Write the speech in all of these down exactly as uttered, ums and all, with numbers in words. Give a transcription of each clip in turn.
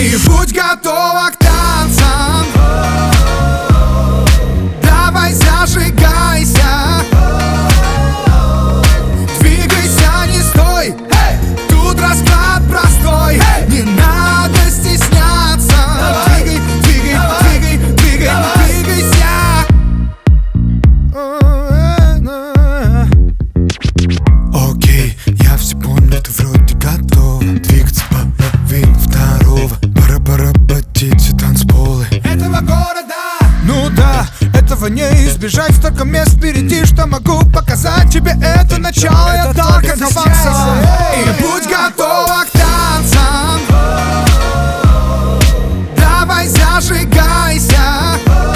И будь готова к танцам. Давай зажигайся. Двигайся, не стой. Тут расклад простой. Не надо стесняться. Двигай, двигай, двигай, двигай, двигайся. Окей, я все понял, ты вроде готова двигаться по половине второго. Пора поработить все танцполы этого города. Ну да, этого не избежать. Столько мест впереди, что могу показать тебе. Это начало, я только заваться. И будь готова к танцам. Давай зажигайся.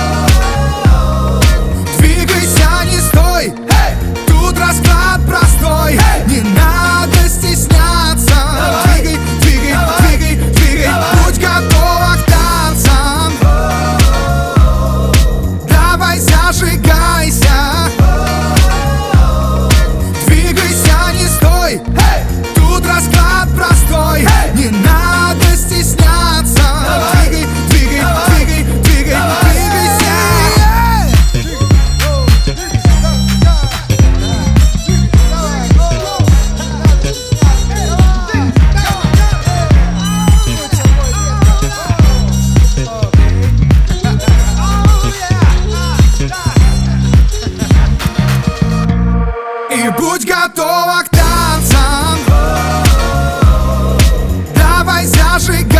Двигайся, не стой. Тут расклад простой. Не надо стесняться. Двигай, двигай, двигай, двигай. Будь готова к танцам. Давай зажигайся. Двигайся, не стой. Тут расклад простой. Не надо стесняться. Двигай, двигай, двигай, двигай, двигайся. И будь готова к танцам. Давай зажигай.